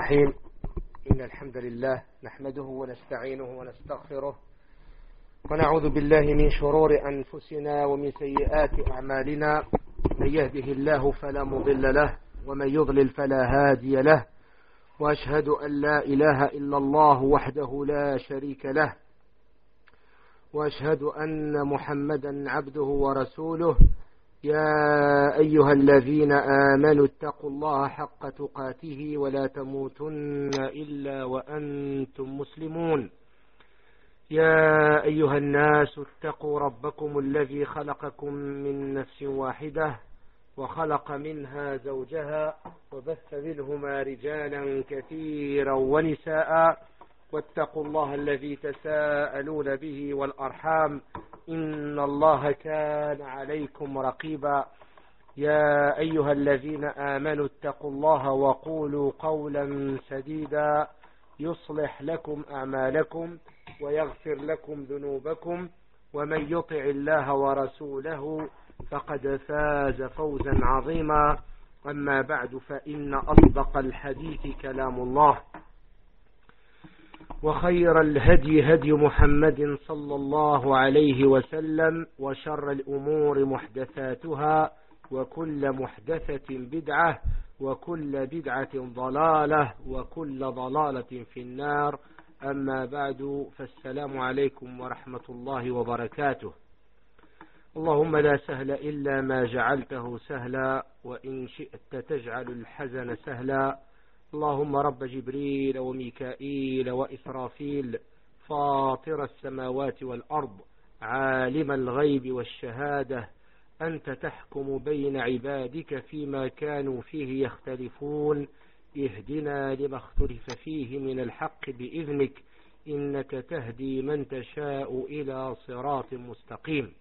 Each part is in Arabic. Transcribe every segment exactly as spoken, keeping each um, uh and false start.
الرحيم. إن الحمد لله نحمده ونستعينه ونستغفره ونعوذ بالله من شرور أنفسنا ومن سيئات أعمالنا. من يهده الله فلا مضل له ومن يضلل فلا هادي له، وأشهد أن لا إله إلا الله وحده لا شريك له، وأشهد أن محمدا عبده ورسوله. يا أيها الذين آمنوا اتقوا الله حق تقاته ولا تموتن إلا وأنتم مسلمون. يا أيها الناس اتقوا ربكم الذي خلقكم من نفس واحدة وخلق منها زوجها وبث منهما رجالا كثيرا ونساء، واتقوا الله الذي تساءلون به والأرحام إن الله كان عليكم رقيبا. يا أيها الذين آمنوا اتقوا الله وقولوا قولا سديدا يصلح لكم أعمالكم ويغفر لكم ذنوبكم، ومن يطع الله ورسوله فقد فاز فوزا عظيما. أما بعد، فإن أصدق الحديث كلام الله، وخير الهدي هدي محمد صلى الله عليه وسلم، وشر الأمور محدثاتها، وكل محدثة بدعة، وكل بدعة ضلالة، وكل ضلالة في النار. أما بعد، فالسلام عليكم ورحمة الله وبركاته. اللهم لا سهل إلا ما جعلته سهلا، وإن شئت تجعل الحزن سهلا. اللهم رب جبريل وميكائيل وإسرافيل، فاطر السماوات والأرض، عالم الغيب والشهادة، أنت تحكم بين عبادك فيما كانوا فيه يختلفون. اهدنا لما اختلف فيه من الحق بإذنك، إنك تهدي من تشاء إلى صراط مستقيم.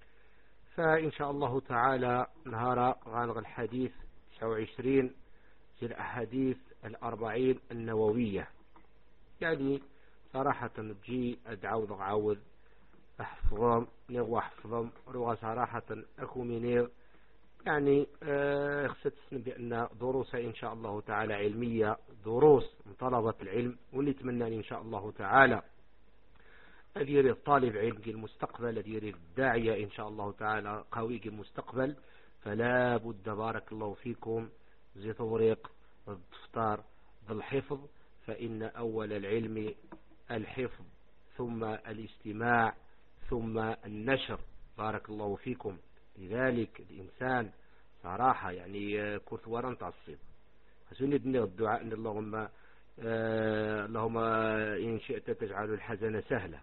فإن شاء الله تعالى نهار غانغ الحديث تسعة وعشرين في الأحاديث الأربعين النووية. يعني صراحة نجي أدعوض عاوذ أحفظهم نغوى أحفظهم روغا صراحة أكو منير. يعني آه خصت بأن دروس إن شاء الله تعالى علمية، دروس من طلبة العلم، واللي تمنى إن شاء الله تعالى الذي يريد طالب علم المستقبل، الذي يريد الداعية إن شاء الله تعالى قوي المستقبل، فلا بد بارك الله فيكم زي توريق الدفتر بالحفظ، فإن أول العلم الحفظ، ثم الاستماع، ثم النشر. بارك الله فيكم. لذلك الإنسان صراحة يعني كنت ورن تعصيب فسندني الدعاء إن اللهم آه اللهم إن شئت تجعل الحزن سهلا.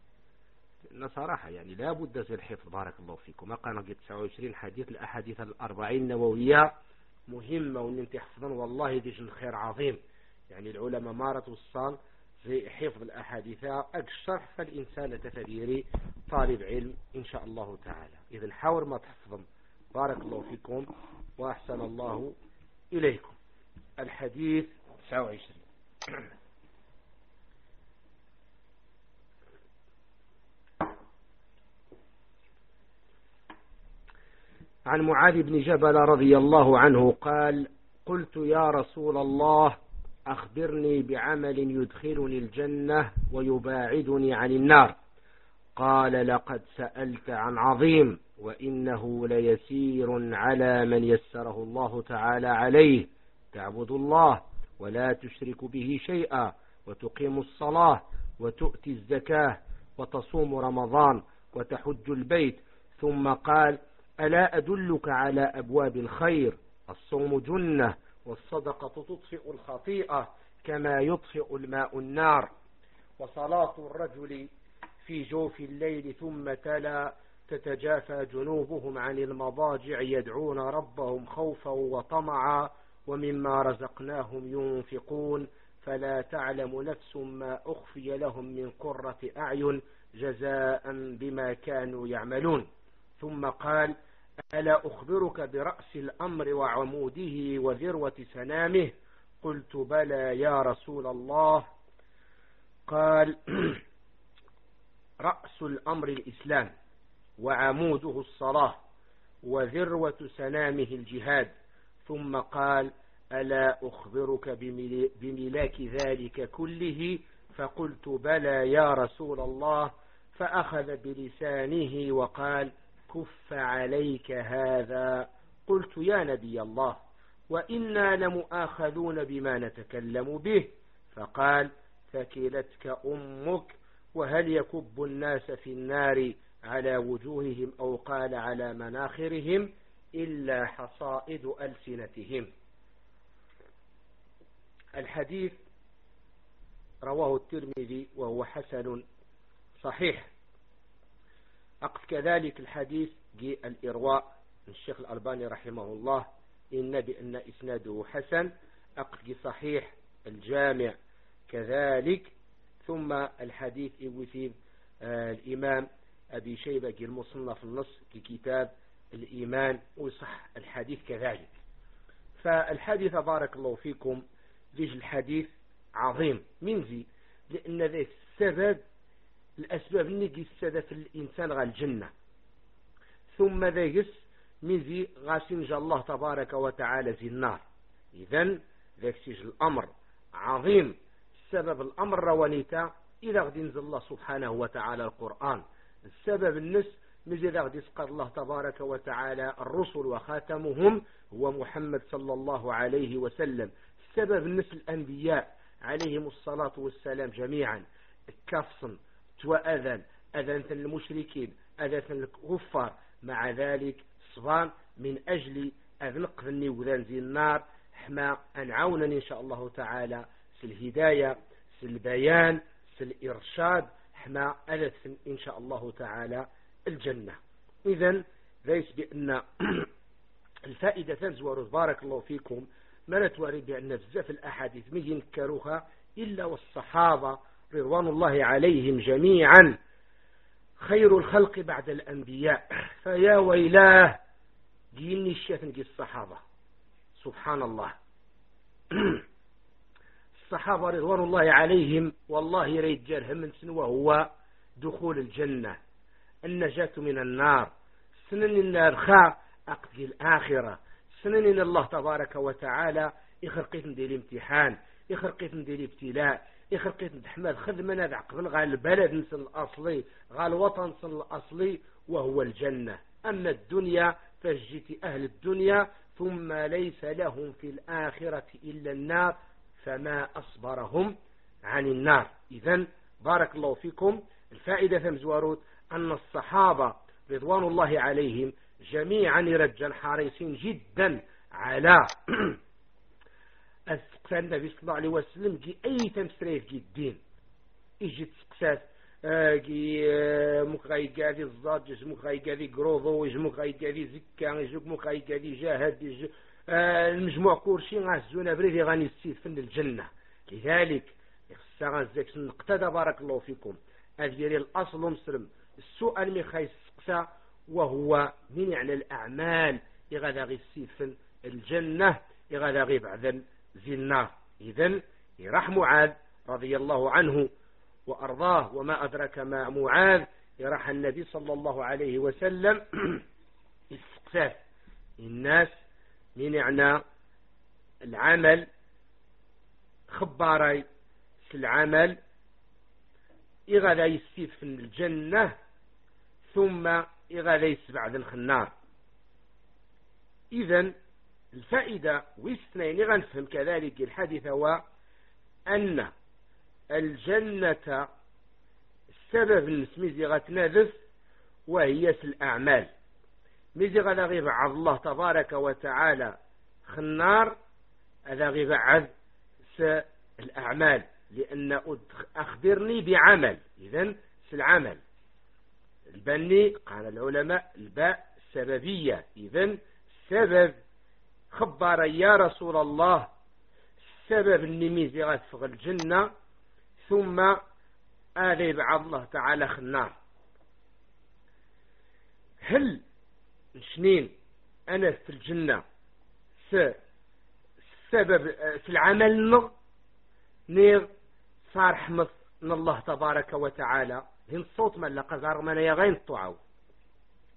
إن صراحة يعني لا بد من الحفظ. بارك الله فيكم. ما قانا قد تسعة وعشرين حديث الأحاديث الأربعين النووية مهمة، وإن انت حفظا والله ديش الخير عظيم. يعني العلماء مارة الصال في حفظ الأحاديث أكثر، فالإنسان تفديري طالب علم إن شاء الله تعالى. إذن حاول ما تحفظهم. بارك الله فيكم وأحسن الله إليكم. الحديث تسعة وعشرين. عن معاذ بن جبل رضي الله عنه قال: قلت يا رسول الله أخبرني بعمل يدخلني الجنة ويباعدني عن النار. قال: لقد سألت عن عظيم، وإنه ليسير على من يسره الله تعالى عليه. تعبد الله ولا تشرك به شيئا، وتقيم الصلاة، وتؤتي الزكاة، وتصوم رمضان، وتحج البيت. ثم قال: ألا أدلك على أبواب الخير؟ الصوم جنة، والصدقة تطفئ الخطيئة كما يطفئ الماء النار، وصلاة الرجل في جوف الليل. ثم تلا: تتجافى جنوبهم عن المضاجع يدعون ربهم خوفا وطمعا، ومما رزقناهم ينفقون، فلا تعلم نفس ما أخفي لهم من قرة أعين جزاء بما كانوا يعملون. ثم قال: ألا أخبرك برأس الأمر وعموده وذروة سنامه؟ قلت: بلى يا رسول الله. قال: رأس الأمر الإسلام، وعموده الصلاة، وذروة سنامه الجهاد. ثم قال: ألا أخبرك بملاك ذلك كله؟ فقلت بلى يا رسول الله. فأخذ بلسانه وقال كف عليك هذا. قلت يا نبي الله وإنا لمؤاخذون بما نتكلم به. فقال ثكلتك أمك. وهل يكب الناس في النار على وجوههم أو قال على مناخرهم إلا حصائد ألسنتهم. الحديث رواه الترمذي وهو حسن صحيح. أقف كذلك الحديث جاء الإرواء من الشيخ الألباني رحمه الله إن بأن إسناده حسن. أقف صحيح الجامع كذلك. ثم الحديث يوثيب آه الإمام أبي شيبة المصنف النص في كتاب الإيمان وصح الحديث كذلك. فالحديث بارك الله فيكم ليش الحديث عظيم من زي لأن ذا السبب الأسباب اللي السبب في الإنسان غا الجنة. ثم ذا يس من زي غاسنج الله تبارك وتعالى زي النار. إذن ذاك سيج الأمر عظيم. سبب الأمر روانيتا إذا غدي ينزل الله سبحانه وتعالى القرآن. السبب النس مزي إذا غدي يسقط الله تبارك وتعالى الرسل وخاتمهم هو محمد صلى الله عليه وسلم. السبب النس الأنبياء عليهم الصلاة والسلام جميعا كفصا وأذن أذن المشركين أذن الكفار. مع ذلك صفان من أجل أذنق ذني وذن زي النار حما أنعونا إن شاء الله تعالى في الهداية في البيان في الإرشاد حما أذث إن شاء الله تعالى الجنة. إذن ليس بأن الفائدة تنزور بارك الله فيكم ما نتواري بأن بزاف الأحاديث مين ينكروها إلا والصحابة رضوان الله عليهم جميعا خير الخلق بعد الأنبياء. فيا ويلاه جيني الشافن جي الصحابة سبحان الله. الصحابة رضوان الله عليهم والله يريد جارهم من سنوة هو دخول الجنة النجاة من النار سنن النار خا أقضي الآخرة سنن الله تبارك وتعالى يخرقيت ندير الامتحان يخرقيت ندير الابتلاء يخرقيت ندحمل خدمنا ذا عقبل غال البلد نسل الأصلي غال الوطن نسل الأصلي وهو الجنة. أما الدنيا فجيت أهل الدنيا ثم ليس لهم في الآخرة إلا النار فما أصبرهم عن النار. إذن بارك الله فيكم الفائدة مزواروت أن الصحابة رضوان الله عليهم جميعا رجال حريصين جدا على السقسان النبي صلى الله عليه وسلم جي أي تمسريف جي الدين يجي تسقسات جي مكغاي قاذي الزاد يجي مكغاي قاذي قروضو يجي مكغاي قاذي زكا يجي مكغاي قاذي جاهد يجي المجموع كورشي غازونا بريدي غاني السيد فن الجنة. لذلك يخصى غازيك نقتدى بارك الله فيكم أذيري الأصل مسلم السؤال مي خايس سقسا وهو من يعني الأعمال إغادا غي السيد فن الجنة إغادا غي بعذن زي النار. إذن يرح معاذ رضي الله عنه وأرضاه وما أدرك ما معاذ يرح النبي صلى الله عليه وسلم استقساف الناس من يعني العمل خباري في العمل إغادا يسيد في الجنة ثم إغادا يسبع ذن النار. إذن الفائدة واثنين غنفهم كذلك الحديث هو أن الجنة السبب المسميزي غتنادف وهي في الأعمال ميزي غدا غيب عبد الله تبارك وتعالى خنار هذا غيب عبد الأعمال لأن أخبرني بعمل. إذن في العمل البني قال العلماء الباء سببية. إذن سبب خبر يا رسول الله سبب النميزي غتفغ الجنة ثم آذي بعض الله تعالى خنار. هل شنين أنا في الجنة سبب في العمل نغ نير صار حمص من الله تبارك وتعالى هن الصوت من لقى من يغين الطعو.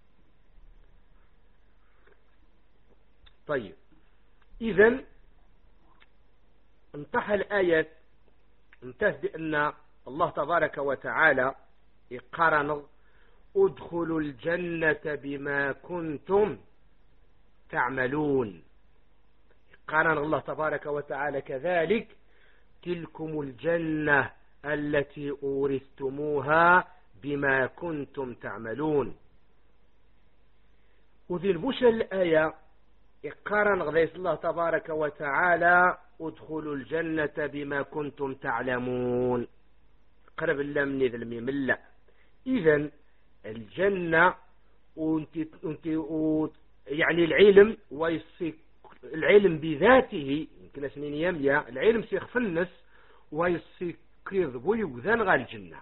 طيب إذن انتهى الآية انتهت بأن الله تبارك وتعالى قرن ادخلوا الجنة بما كنتم تعملون. قرن الله تبارك وتعالى كذلك تلكم الجنة التي أورثتموها بما كنتم تعملون. وذي البشر الآية قرن غذيس الله تبارك وتعالى ادخلوا الجنة بما كنتم تعلمون. قرب الله من ذي المملة. إذن الجنة وانت انت يعني العلم ويصيك العلم بذاته يمكن سنين يميا العلم سيخ في النس ويصيك يذبوي وذان غال الجنة،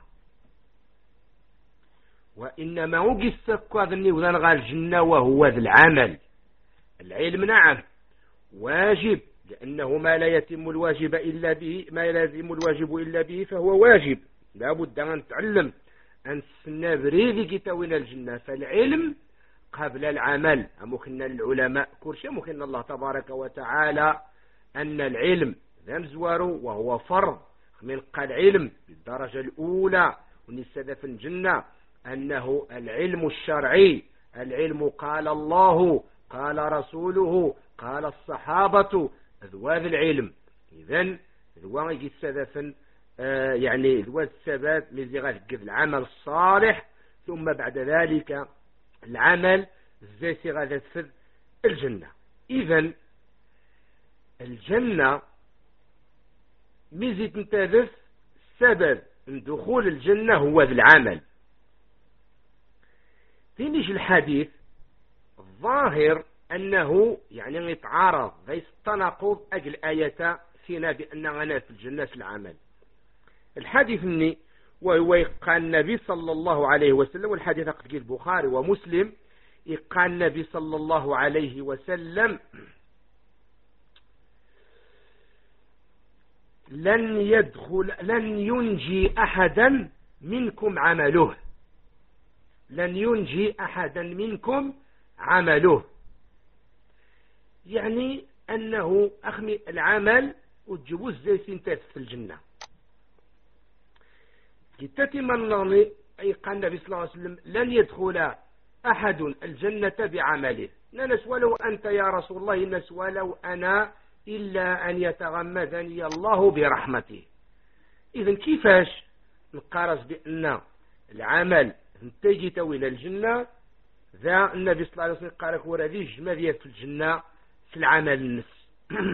وإنما وقسك وذني وذان غال الجنة وهو ذي العمل. العلم نعم واجب، لأنه ما لا يتم الواجب إلا به ما لا يتم الواجب إلا به فهو واجب. لا بد أن نتعلم أن سنا بريدي كتاوين الجنة. فالعلم قبل العمل. أمكن العلماء كرشي أمكن الله تبارك وتعالى أن العلم ذا زوارو وهو فرض من قال علم بالدرجة الأولى ونستدى في الجنة أنه العلم الشرعي. العلم قال الله قال رسوله قال الصحابة ذوات العلم. إذن ذوات السدفن آه يعني ذوات السبات مزيغات العمل الصالح، ثم بعد ذلك العمل زي صيغة تفذ الجنة. إذن الجنة ميزي تنتذف سبب من دخول الجنة هو ذي العمل. فينيش الحديث الظاهر أنه يعني يتعارض غير التناقض أجل آية فينا بأننا في الجنة العمل. الحديث مني وهو قال النبي صلى الله عليه وسلم، والحديث قد البخاري ومسلم، قال النبي صلى الله عليه وسلم لن يدخل لن ينجي أحدا منكم عمله. لن ينجي أحدا منكم عمله، يعني أنه أخمي العمل وتجوز زي سنتات في الجنة. كتتم النظر أي قال النبي صلى الله عليه وسلم لن يدخل أحد الجنة بعمله. ننس ولو أنت يا رسول الله، نس ولو أنا، إلا أن يتغمدني الله برحمته. إذن كيفاش نقارس بأن العمل نتيجي تويل الجنة؟ ذا النبي صلى الله عليه وسلم قال هو رذي جمالية في الجنة في العمل النفس.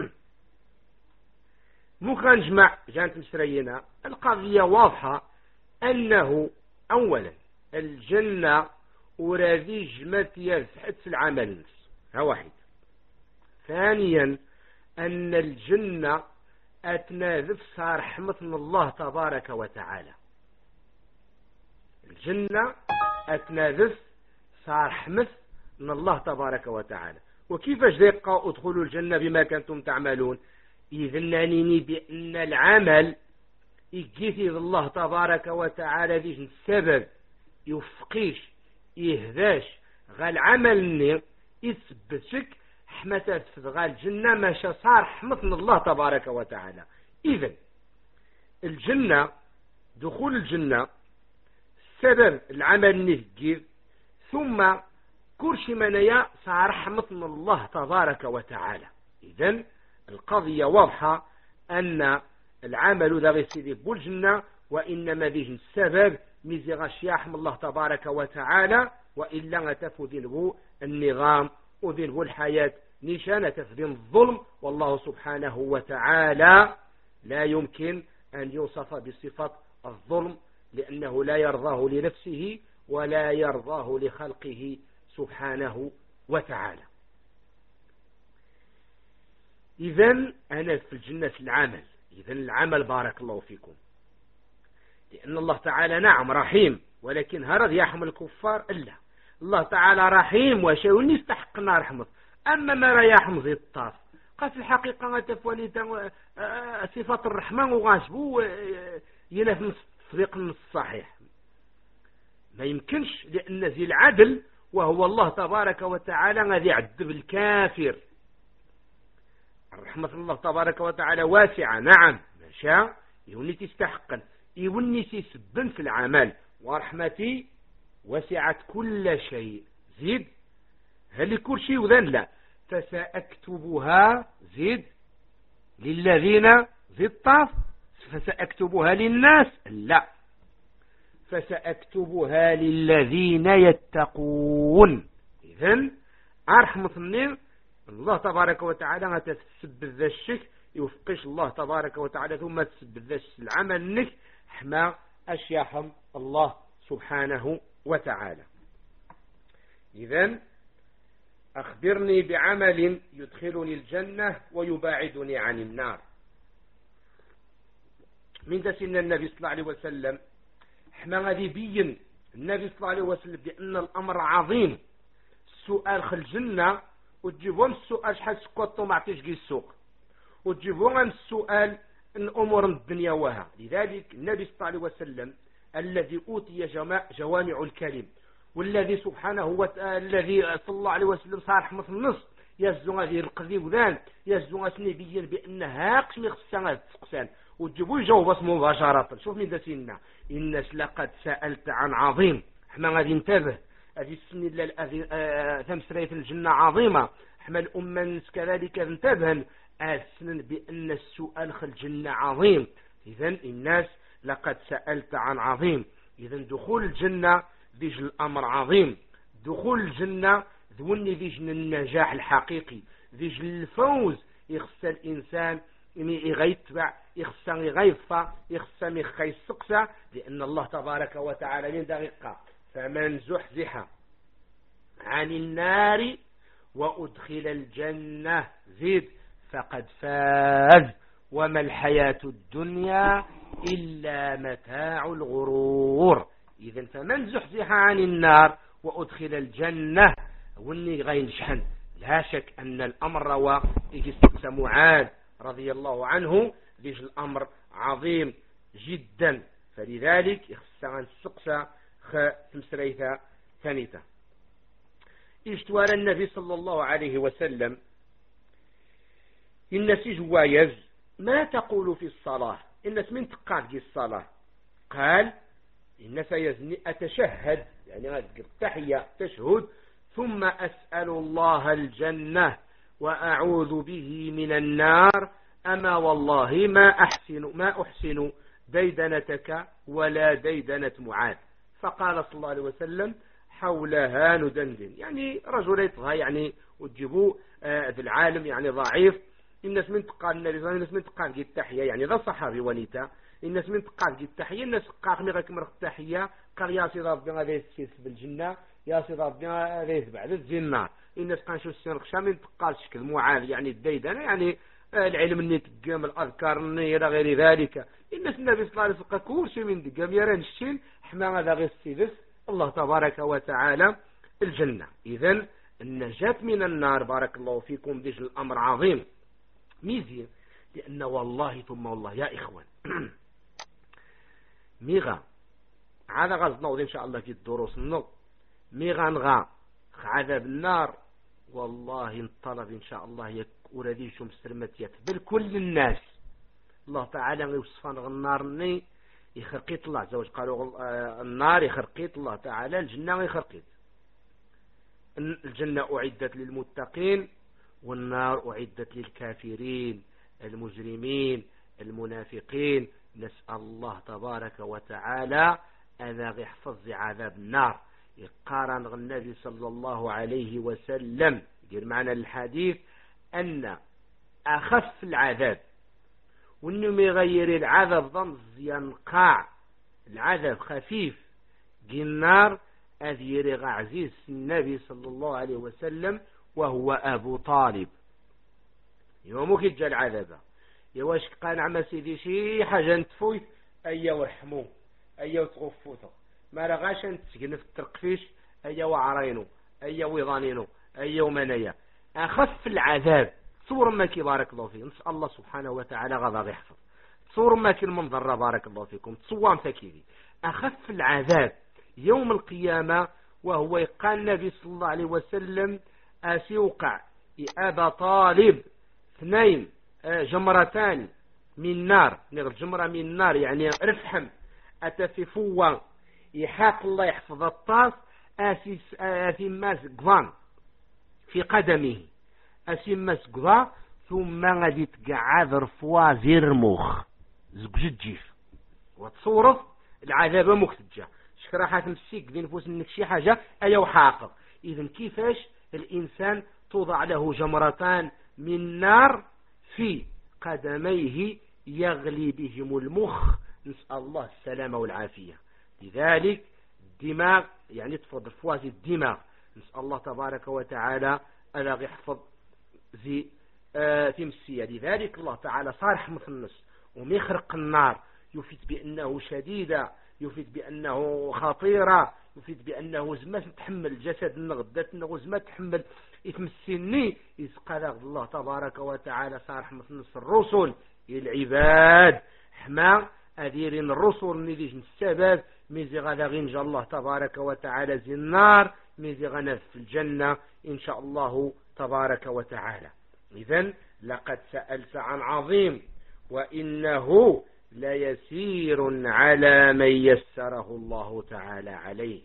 مو كنجمع جانت مشرينا. القضية واضحة أنه أولا الجنة ورذي جمالية في العمل النفس، ها واحد. ثانيا أن الجنة أتناذف صار رحمة من الله تبارك وتعالى. الجنة أتناذف صار رحمة من الله تبارك وتعالى. وكيفاش دقا ادخلوا الجنة بما كنتم تعملون؟ إذن نانيني بأن العمل يجيثي الله تبارك وتعالى ديش السبب يفقيش يهداش غال عمل يثبتك حمتات في غال الجنة ما صار حمد من الله تبارك وتعالى. إذن الجنة دخول الجنة سبب العمل نهجير، ثم كرش منايا صار رحمة من الله تبارك وتعالى. إذن القضية واضحة أن العمل ذا غيسيدي بالجنة، وإنما ذي السبب ميزي غشياح من الله تبارك وتعالى، وإلا تفذنه النظام وذنه الحياة نشانة تفذن الظلم. والله سبحانه وتعالى لا يمكن أن يوصف بصفة الظلم، لأنه لا يرضاه لنفسه ولا يرضاه لخلقه سبحانه وتعالى. إذن أنا في الجنة العمل. إذن العمل بارك الله فيكم، لأن الله تعالى نعم رحيم، ولكن هرد يحمل الكفار إلا الله تعالى رحيم وشاون يستحقنا رحمة. أما ما راه يحمل زي الطاف قد في الحقيقة تفولي صفات الرحمن وغاشبو ينافي الطريق الصحيح. ما يمكنش، لأن ذي العدل وهو الله تبارك وتعالى غادي يعذب الكافر. رحمة الله تبارك وتعالى واسعة، نعم ماشا يوني تستحقا يوني تسبن في العمل، ورحمتي وسعت كل شيء. زيد هل كل شيء وذن لا، فسأكتبها زيد للذين زيد طاف، فسأكتبها للناس لا، فسأكتبها للذين يتقون. إذن أرحمة النير الله تبارك وتعالى تسبب ذا الشك يوفقش الله تبارك وتعالى، ثم تسبب ذا العمل نك حما أشياحم الله سبحانه وتعالى. إذن أخبرني بعمل يدخلني الجنة ويباعدني عن النار. من تسن النبي صلى الله عليه وسلم حما غادي يبين النبي صلى الله عليه وسلم بأن الأمر عظيم. السؤال خل الجنة وتجيبون السؤال شحال سكوتو ما عطيش كي السوق، وتجيبون السؤال الأمور الدنيا وها. لذلك النبي صلى الله عليه وسلم الذي أوتي جوامع الكلم، والذي سبحانه وتعالى الذي صلى الله عليه وسلم صار رحمة النص يزو غادي القذي وذان يزو غاسني بيين بأن هاقش ميخصان تسقسان وتجيبوا يجاوب اسمه مباشرة. شوف من داسينا الناس لقد سألت عن عظيم، حنا غادي ننتبه هذه السن الله تمسرية الجنة عظيمة، حما الأمة الناس كذلك انتبهن أسنن بأن السؤال خل الجنة عظيم. إذن الناس لقد سألت عن عظيم. إذن دخول الجنة ديج الأمر عظيم، دخول الجنة ذوني ديج النجاح الحقيقي، ديج الفوز. يخص الإنسان يغيتبع، يخص يغيفى، يخص يخي السقسى، لأن الله تبارك وتعالى من دقيقة فمن زحزح عن النار وأدخل الجنة زيد فقد فاز وما الحياة الدنيا إلا متاع الغرور. إذن فمن زحزح عن النار وأدخل الجنة وني غين شحن. لا شك أن الأمر روى يجي معاذ رضي الله عنه ليش الأمر عظيم جدا، فلذلك يخص عن السقسى تمسريثة ثانية. اشتوار النبي صلى الله عليه وسلم الناس جوايز ما تقول في الصلاة، الناس من تقال الصلاة؟ قال الناس يزني أتشهد يعني التحية تشهد ثم أسأل الله الجنة وأعوذ به من النار، أما والله ما أحسن ما أحسن ديدنتك ولا ديدنة معاذ. فقال صلى الله عليه وسلم حولها ندندن، يعني رجل يطغى يعني وتجيبوا آه ذا العالم يعني ضعيف. الناس من تقال النبي الناس من تقال جي التحية يعني ذا صحابي وليتا الناس من تقال جي التحية الناس قاق مي غيكمل التحية قال يا سيدي ربي غادي يسيس بالجنة، يا سيدي ربي غادي يتبع الجنة. الناس قال شو السنخشة من تقال شكل معاذ يعني الديدنة يعني آه العلم اني تقام الاذكار الى غير ذلك. الناس النبي صلى الله عليه وسلم كل شيء من دقام يران الشين حما هذا غير السيدس الله تبارك وتعالى الجنة. إذن النجاة من النار بارك الله فيكم ديج الأمر عظيم ميزي، لأن والله ثم والله يا إخوان ميغا هذا غاز نوض إن شاء الله في الدروس النو ميغا نغا عذاب النار والله انطلب إن شاء الله يكون ذي شو مسترمتيات بل كل الناس الله تعالى يوصفان النار ني يخرقيت الله زوج قالوا النار يخرقيت الله تعالى، الجنة يخرقيت. الجنة أعدت للمتقين والنار أعدت للكافرين المجرمين المنافقين. نسأل الله تبارك وتعالى أن يحفظ عذاب النار. يقارن النبي صلى الله عليه وسلم يقول معنى الحديث أن أخف العذاب وإنه يغير العذاب ضمز ينقع العذاب خفيف جي النار أذير عزيز النبي صلى الله عليه وسلم وهو أبو طالب. يومك جاء العذاب يواش قال عما سيدي شي حاجة نتفوت أيا ورحمو أيا وتغفوته ما رغاش نتسجن في الترقفيش أيا وعرينو أيا ويضانينو أيا ومنايا. أخف العذاب تصور ما كي بارك الله فيه نسأل الله سبحانه وتعالى غضا يحفظ. تصور ما كي المنظر بارك الله فيكم تصور مساكيدي أخف العذاب يوم القيامة وهو يقال النبي صلى الله عليه وسلم أسيوقع أبا طالب اثنين جمرتان من نار، جمرة من نار يعني رفحم أتففوا يحاق الله يحفظ الطاس أثماس قضان في قدمه أثماس قضان ثم غادي تقعد رفوا زير مخ زقجيف وتصورف العذاب مكتجة شكراحات مسيك ذي نفوس منك شي حاجة أي وحاقق. إذن كيفاش الإنسان توضع له جمرتان من نار في قدميه يغلي بهم المخ، نسأل الله السلامة والعافية. لذلك الدماغ يعني تفضل فواز الدماغ، نسأل الله تبارك وتعالى ألا يحفظ ذي آه تمسية. لذلك الله تعالى صارح مثنس وميخرق النار يفيد بأنه شديدة، يفيد بأنه خطيرة، يفيد بأنه زمات تحمل الجسد النغدات زمات تحمل يتمسني إذ قال الله تبارك وتعالى صارح مثنس الرسل العباد حما أديرين الرسل نيجي السبب ميزي غدا غنجا الله تبارك وتعالى زي النار ميزي غنف في الجنة إن شاء الله تبارك وتعالى. إذن لقد سألت عن عظيم وإنه ليسير على من يسره الله تعالى عليه.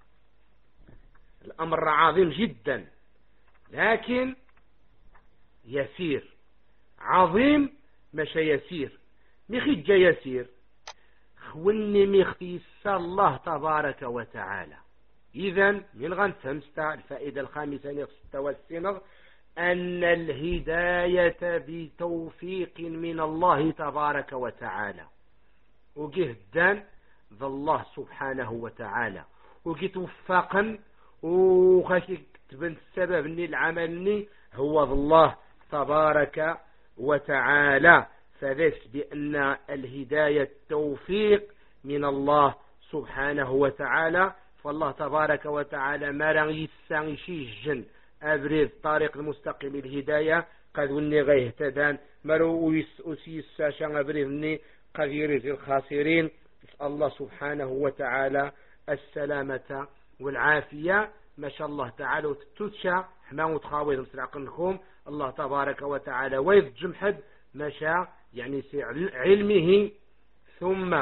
الأمر عظيم جدا لكن يسير، عظيم مش يسير مخيجة يسير خوني مختيس الله تبارك وتعالى. إذن من غنفهم الفائدة الخامسة والسنغ أن الهداية بتوفيق من الله تبارك وتعالى وجهدا ذا الله سبحانه وتعالى وكتوفقا وخاشي تبن السبب اني العمل هو ذا الله تبارك وتعالى. فذلك بأن الهداية توفيق من الله سبحانه وتعالى، فالله تبارك وتعالى ما رغي السانشي الجن أبرز طريق المستقيم الهداية قد وني غيهتدان مرو أسيس ساشان أبرزني قد يرز الخاسرين. الله سبحانه وتعالى السلامة والعافية ما شاء الله تعالى وتتشى حما وتخاوي مسرعقنكم الله تبارك وتعالى ويض جمحد ما شاء يعني علمه ثم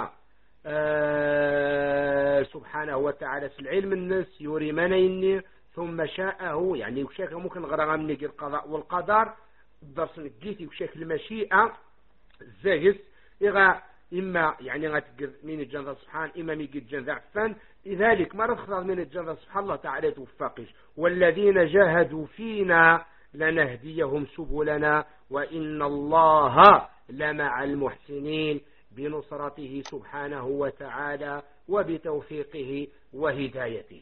آه سبحانه وتعالى في العلم الناس يوري منيني ثم شاءه يعني وشاك ممكن غرام نجي القضاء والقدر الدرس نجيتي وشاك المشيئة الزاجس إغا إما يعني غتقذ من الجنة سبحان إما ميجي الجنة عفان. لذلك ما رخص من الجنة سبحان الله تعالى توفقش والذين جاهدوا فينا لنهديهم سبلنا وإن الله لمع المحسنين بنصرته سبحانه وتعالى وبتوفيقه وهدايته.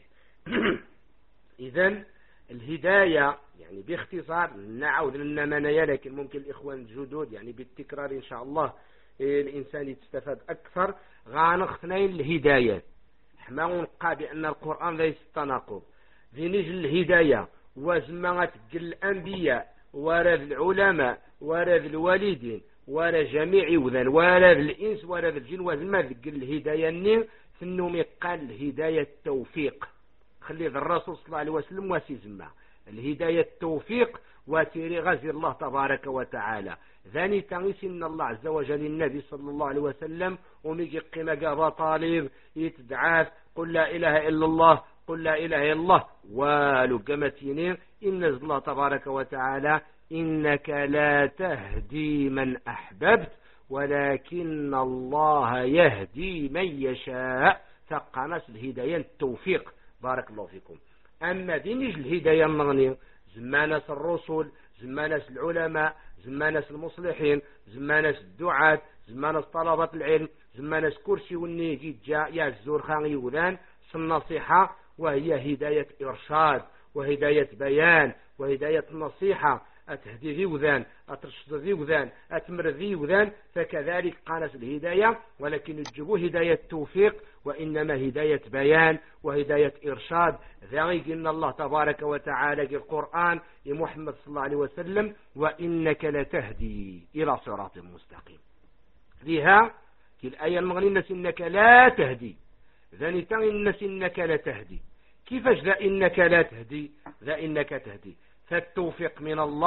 إذن الهداية يعني باختصار نعود لنا منايا لكن ممكن الإخوان الجدد يعني بالتكرار إن شاء الله الإنسان يستفاد أكثر. غانق اثنين الهدايات حما نلقى بأن القرآن ليس تناقض في نجل الهداية وزمغت الأنبياء ورد العلماء ورد الوالدين ورد جميع وذن ورد الإنس ورد الجن وزما ذق الهداية النير ثنهم قال الهداية التوفيق خلي الرسول صلى الله عليه وسلم وسيزمه الهداية التوفيق وتيري غزي الله تبارك وتعالى. ذاني تغيس إن الله عز وجل النبي صلى الله عليه وسلم وميجي قيمة قابا طالب يتدعاف قل لا إله إلا الله قل لا إله إلا الله ولقمتينين إن الله تبارك وتعالى إنك لا تهدي من أحببت ولكن الله يهدي من يشاء. تقنس الهداية التوفيق بارك الله فيكم. أما دينيش الهداية المغنية زمانس الرسل زمانس العلماء زمانس المصلحين زمانس الدعاة زمانس طلبة العلم زمانس كرسي والنيجي جاء يا الزور خان يوذان النصيحة وهي هداية إرشاد وهداية بيان وهداية النصيحة أتهدي ذي وذان أترشد ذي وذان أتمر ذي وذان. فكذلك قالت الهداية ولكن الجبو هداية توفيق وإنما هداية بيان وهداية إرشاد. ذلك إن الله تبارك وتعالى في القرآن محمد صلى الله عليه وسلم وإنك لتهدي إلى صراط مستقيم. فيها في الآية المغنية إنك لا تهدي ذاني تغي الناس إنك لا تهدي. كيفاش ذا إنك لا تهدي ذا إنك تهدي؟ فالتوفيق من الله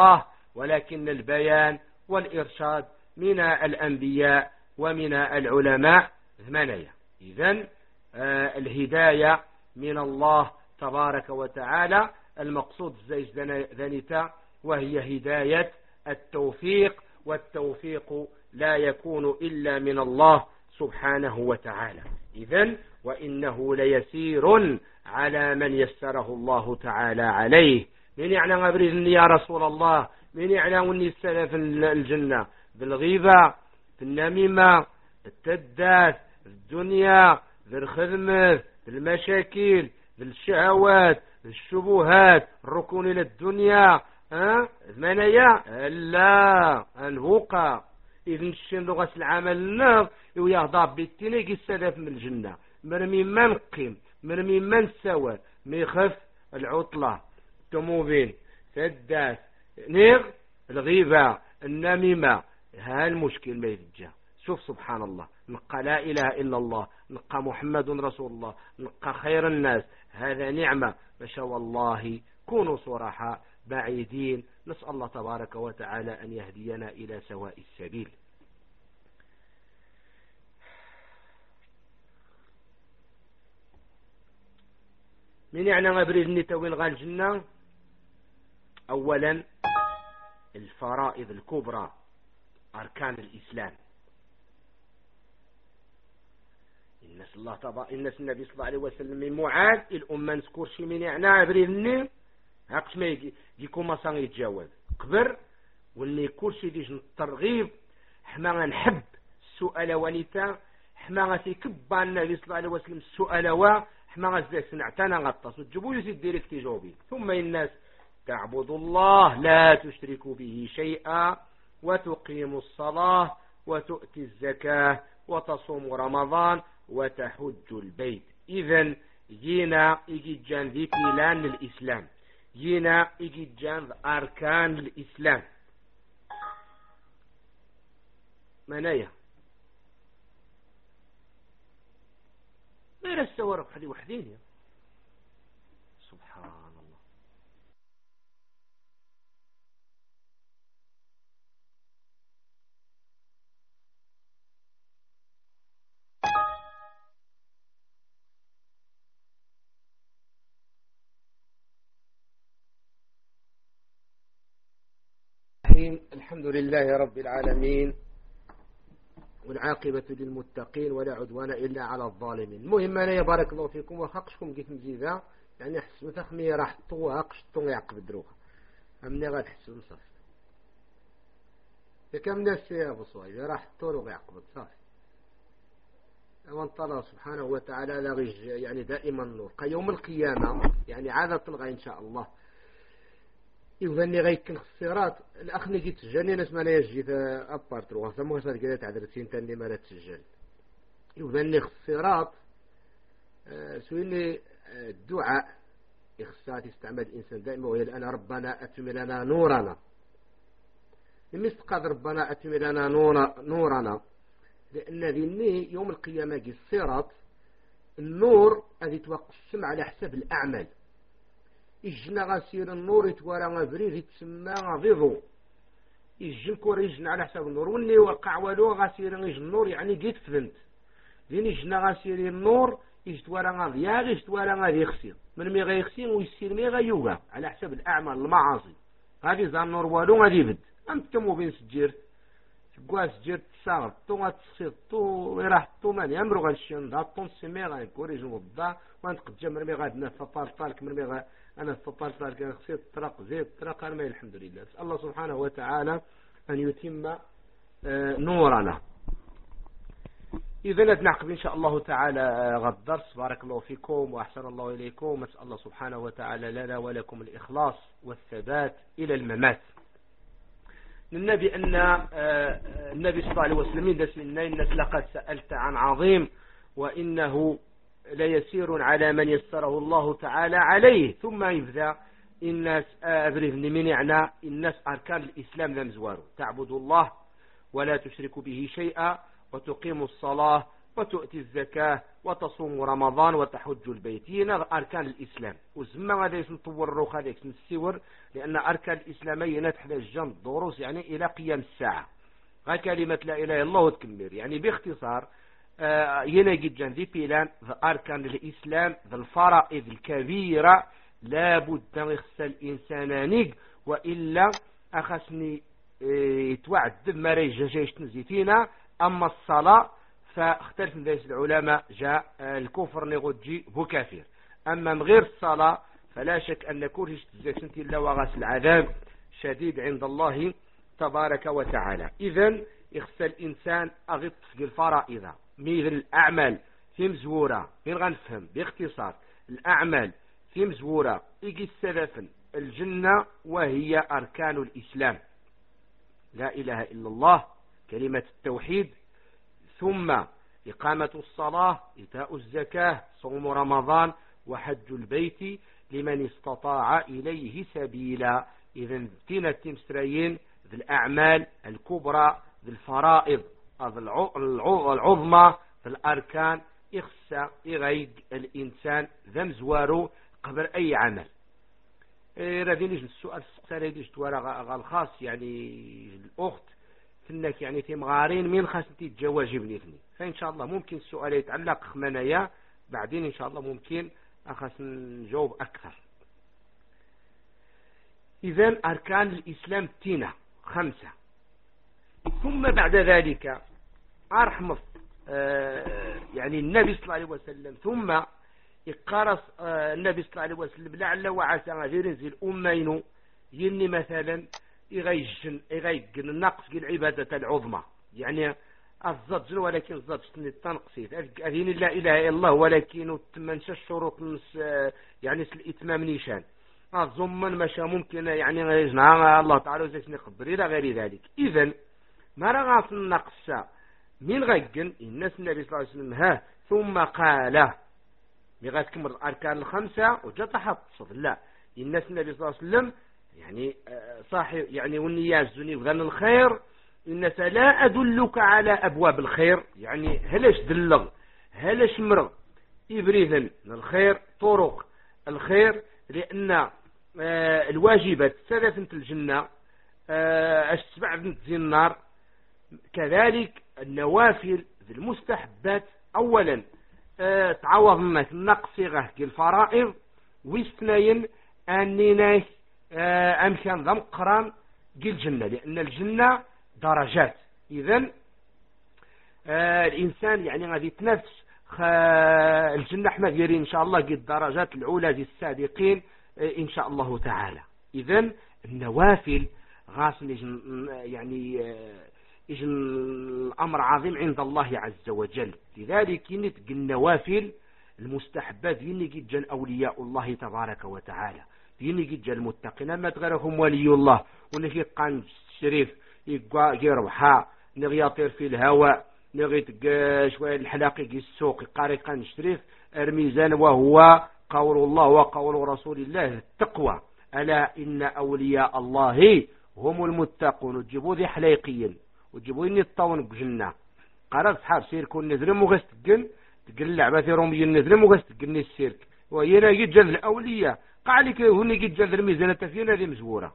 ولكن البيان والإرشاد من الأنبياء ومن العلماء ثمانية. إذن آه الهداية من الله تبارك وتعالى، المقصود زيج ذنتا وهي هداية التوفيق، والتوفيق لا يكون إلا من الله سبحانه وتعالى. إذن وإنه ليسير على من يسره الله تعالى عليه. من يعني أبرزني يا رسول الله؟ من يعني أني السلف الجنة؟ بالغيبة، بالنميمة، التداث، الدنيا، بالخدمة، بالمشاكل، بالشهوات، الشبهات، الركون إلى الدنيا، ها ثمانية لا البقى. إذن الشين لغة العمل النار ويهضى بالتنيك السلف من الجنة، مرمي ما نقيم، مرمي ما نسوى، ميخف العطلة، التموبين، الداث، نيغ الغيبة، النميمة. ها المشكل ما يتجاه. شوف سبحان الله، نقى لا إله إلا الله، نقى محمد رسول الله، نقى خير الناس، هذا نعمة ما شاء الله. كونوا صراحة بعيدين، نسأل الله تبارك وتعالى أن يهدينا إلى سواء السبيل. من يعني غبريزني توين غال الجنة؟ أولا الفرائض الكبرى، أركان الإسلام. الناس الله طبعا الناس النبي صلى الله عليه وسلم معاذ الأمة نذكر شي من يعني عبريني هاكش ما يجي يكون ما صان يتجاوز كبر واللي كل شيء ديش الترغيب. حما نحب السؤال ونتا، حما غاتي كبا النبي صلى الله عليه وسلم السؤال وا حما غازاك سنعتنا غطاس وتجيبوا لي ديريكت جاوبي. ثم الناس تعبد الله لا تشركوا به شيئا وتقيموا الصلاة وتؤتي الزكاة وتصوم رمضان وتحج البيت. إذن جينا يجي جان ذي بلان للإسلام، جينا يجي جان أركان الإسلام. منايا ما يرسوا وحدي وحدين. سبحان الله. الحمد لله رب العالمين، والعاقبة للمتقين ولا عدوان إلا على الظالمين. المهم أنا بارك الله فيكم وخاقشكم قيت مزيدة يعني حسن تخمية راح تطوها قشطون يعقب دروها أمني غاد حسن صافي كم ناس يا أبو صوي راح تطول ويعقب صافي. وان الله سبحانه وتعالى لغج يعني دائما نور يوم القيامة يعني عادة تلغى إن شاء الله. يغني غيكن خسيرات الأخ نجي تسجلني ناس ما لا يجي أبارترو وثم غسال كده تعذرتين تاني ما لا تسجل. يغني خسيرات أه سويني الدعاء إخصات يستعمل الإنسان دائما وهي الآن ربنا أتم لنا نورنا. لمستقاد ربنا أتم لنا نورنا لأن ذني يوم القيامة جي الصراط النور الذي توقسم على حساب الأعمال. إجنا غسير النور يتوارى غبريد يتسمى غضيضو إجن كور إجن على حساب النور واللي وقع ولو غسير إجن النور يعني جيت فهمت لين إجنا غسير النور يتوارى غضياغ يتوارى غادي يخسر من مي غيخسر ويسير مي غيوغا على حساب الأعمال المعاصي. هذه زان النور والو غادي يبد أنت كمو بين سجير تقوى سجير تساغر تو غتسخيط تو راح تو ماني أمرو غنشين دا طون سمي غيكور إجن وضا وانت قد جمر مي غاد نفا طالك من مي غاد أنا استطلت لك أن خسيت طرق زيت طرق أرمي. الحمد لله الله سبحانه وتعالى أن يتم نورنا. إذا نتنعقب إن شاء الله تعالى غد درس. بارك الله فيكم وأحسن الله إليكم. أسأل الله سبحانه وتعالى لنا ولكم الإخلاص والثبات إلى الممات. النبي أن النبي صلى الله عليه وسلم دسنا الناس لقد سألت عن عظيم وإنه ليسير على من يسره الله تعالى عليه. ثم يبدأ الناس أبرزني من يعني الناس أركان الإسلام ذا مزواره تعبد الله ولا تشرك به شيئا وتقيم الصلاة وتؤتي الزكاة وتصوم رمضان وتحج البيتين أركان الإسلام. وزما هذا يسنطور الروخ هذا يسنسور، لأن أركان الإسلامية تحتاج جنب دروس يعني إلى قيام الساعة. غا كلمة لا إله إلا الله وتكمل يعني باختصار آه ينجد جنذي بيلان أركان الإسلام ذا الفرائض الكبيرة لابد يخص الإنسان نيق، وإلا أخسني يتوعد ما ريجاش تنزيتينا. أما الصلاة فاختلف من ذلك العلماء، جاء الكفر نغجي بكافر. أما من غير الصلاة فلا شك أن كل تزيتنت إلا وغاس العذاب شديد عند الله تبارك وتعالى. إذن يخص الإنسان أغط في الفرائض مثل الأعمال في مزورة. من غنفهم باختصار الأعمال في مزورة يجي السلف الجنة، وهي أركان الإسلام: لا إله إلا الله، كلمة التوحيد، ثم إقامة الصلاة، إيتاء الزكاة، صوم رمضان، وحج البيت لمن استطاع إليه سبيلا. إذن تينا التمسرين ذي الأعمال الكبرى، ذي الفرائض العظمى، ذي الأركان إخسى إغيق الإنسان ذم زوارو قبل أي عمل. رادينيش السؤال سريديش توارا الخاص يعني الأخت فنك يعني تمغارين من خاصتي تجواجبني اثني، فإن شاء الله ممكن السؤال يتعلق خمانيا بعدين إن شاء الله ممكن أخاص نجاوب أكثر. إذن أركان الإسلام تينا خمسة. ثم بعد ذلك أرحمف آه يعني النبي صلى الله عليه وسلم ثم يقارص آه النبي صلى الله عليه وسلم لعل وعسى غير ينزل أمين يني مثلا يغيجن يغيجن النقص العبادة العظمى يعني الزجر، ولكن الزجر التنقصيت أذين لا إله إلا الله، ولكن تمنش الشروط يعني الإتمام نيشان الضمن مشى ممكن يعني يجنع الله تعالى وزيش نقدر إلى غير ذلك. إذن ما رغاس النقص من غيجن الناس النبي صلى الله عليه وسلم ها ثم قال بغاية كمر الأركان الخمسة وجاء تحت صف لا الناس النبي صلى الله عليه وسلم يعني صاحب يعني والنياز زني وذن الخير الناس لا أدلك على أبواب الخير يعني هلش دلغ هلش مرغ إبريذن الخير طرق الخير، لأن الواجبات ثلاثة الجنة السبع بنت النار، كذلك النوافل المستحبات أولا تعوضنا نقص غه الفرائض، واثنين أننا أمكن ذم قران قل الجنة، لأن الجنة درجات. إذن الإنسان يعني غادي يتنافس الجنة احنا دايرين إن شاء الله قد الدرجات العلى دي السابقين إن شاء الله تعالى. إذن النوافل غاس يعني يجن الأمر عظيم عند الله عز وجل، لذلك ينتق النوافل المستحبات ينقي جن أولياء الله تبارك وتعالى، ينقي جن المتقين ما تغيرهم ولي الله ونفي قان الشريف يروحا نغي يطير في الهواء نغي شوية الحلاقي السوق قاري قان الشريف الميزان، وهو قول الله وقول رسول الله التقوى ألا إن أولياء الله هم المتقون. وتجيبوا ذي حليقيين وتجيبوا إني الطاون بجنة قرار صحاب سيركون نزلم وغستقن تقل لعبة رومي نزلم وغستقن السيرك وينا يجد جذل الأولياء قالك هنا يجد جذل الميزانة فينا ذي مزورة.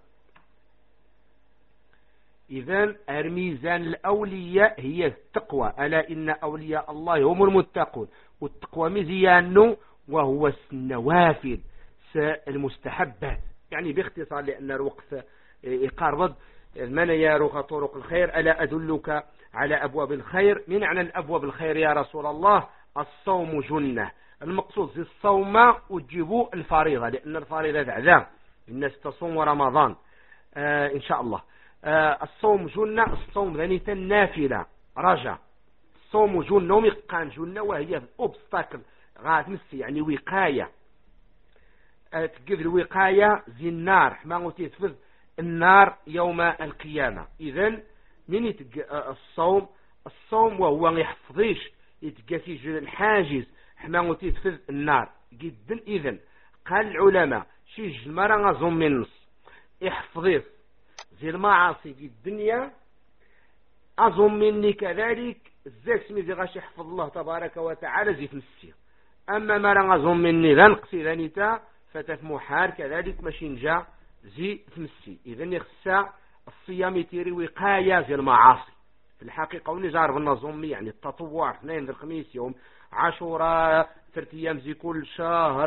إذن الميزان الأولياء هي التقوى ألا إن أولياء الله هم المتقون، والتقوى مزيانه وهو النوافل المستحبات يعني باختصار، لأن الوقت يقارض من يروق طرق الخير ألا أدلك على أبواب الخير. من معنى الأبواب الخير يا رسول الله؟ الصوم جنة، المقصود في الصوم وتجيبوا الفريضة، لأن الفريضة ذعذا الناس تصوم رمضان آه إن شاء الله. آه الصوم جنة، الصوم ذنية النافلة رجع، الصوم جنة ومقان جنة وهي أوبستاكل غاتمس يعني وقاية آه تقف الوقاية زي النار ما قلت تفذ النار يوم القيامة. إذن من يتق الصوم الصوم وهو يحفظيش يتقاسيش الحاجز حما يتفذ النار جدا. إذن قال العلماء شي جمرة غزم من نص يحفظيس زي المعاصي في الدنيا أظن مني كذلك الزاك سميزي غاش يحفظ الله تبارك وتعالى زي تمسي. أما ما رغزهم مني غنقصي ذانيتا فتف محار كذلك ماشي نجا زي تمسي. إذن يخسى الصيام يتيري وقاية زي المعاصي في الحقيقة. ونجار بالنظم يعني التطوع اثنين الخميس يوم عاشوراء ثلاث أيام زي كل شهر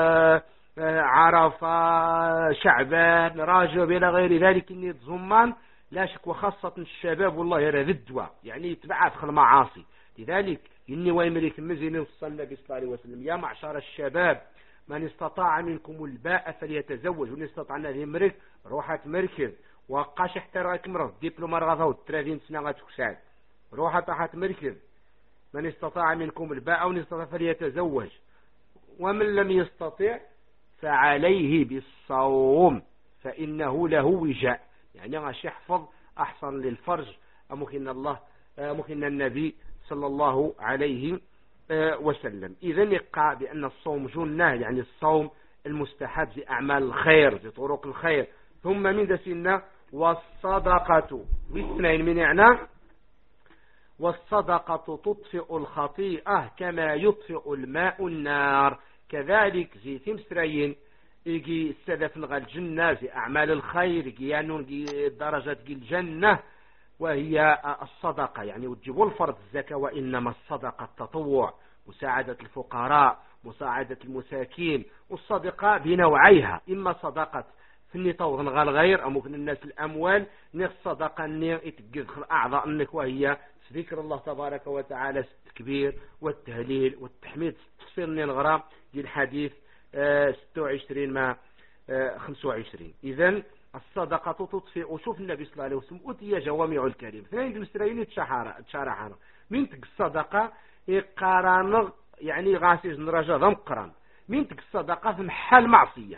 عرفة شعبان رجب إلى غير ذلك إني تزمان لا شك وخاصة الشباب والله يرى ذدوى يعني يتبع في المعاصي. لذلك إني ويمريك المزين وصل النبي صلى الله عليه وسلم يا معشر الشباب من استطاع منكم الباء فليتزوج ومن استطاع أن يمرك روحت مركز وقاش احتراك مرض ديبلوم رغضه ثلاثين سنة غتكساد روحت راحت مركز من استطاع منكم الباء ومن استطاع فليتزوج ومن لم يستطع فعليه بالصوم فإنه له وجاء يعني غاش يحفظ أحسن للفرج ممكن الله ممكن النبي صلى الله عليه وسلم. إذا يقع بأن الصوم جنة يعني الصوم المستحب في أعمال الخير في طرق الخير. ثم من دسنا والصدقة باثنين من يعني والصدقة تطفئ الخطيئة كما يطفئ الماء النار. كذلك زي تمسرين يجي السلف نغى الجنة في أعمال الخير يجي درجة الجنة وهي الصدقة يعني وتجيبوا الفرض الزكاة وإنما الصدقة التطوع مساعدة الفقراء مساعدة المساكين. والصدقة بنوعيها إما صدقة فني توغن غال غير أو ممكن الناس الأموال نغ الصدقة نغ يتقذ أعضاء أنك وهي ذكر الله تبارك وتعالى التكبير والتهليل والتحميد تفصيل الغرام دي الحديث ستة وعشرين ما خمسة وعشرين. إذن الصدقة تطفئ. وشوف النبي صلى الله عليه وسلم أتي جوامع الكريم اثنين المسرين تشارحنا من تك الصدقة يقارن يعني غاسيج نرجع ضمقران من تك الصدقة في محل معصية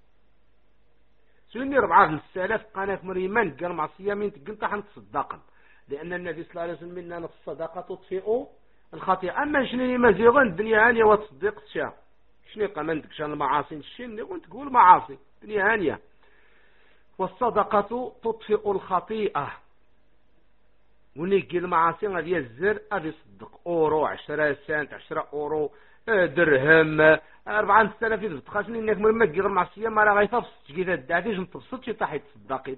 سوني ربعة من السلف قناة مريمان قال معصية من تك انت حنتصدقا لأن النبي صلى الله عليه وسلم من الصدقة تطفئ الخطيئة. أما شنو ما زيغن الدنيا هانية وتصدق شا شنو قمان تكشان المعاصي الشين وانت تقول معاصي الدنيا هانية. والصدقة تطفئ الخطيئة ونيجي المعاصي غادي يزر غادي يصدق أورو عشرة سنت عشرة أورو درهم أربعة آلاف يدفع خاصني إنك مرمى تجي المعصية ما راه غيتفصل تجي ذا الدعتي جن تفصل شي طاحي تصدقي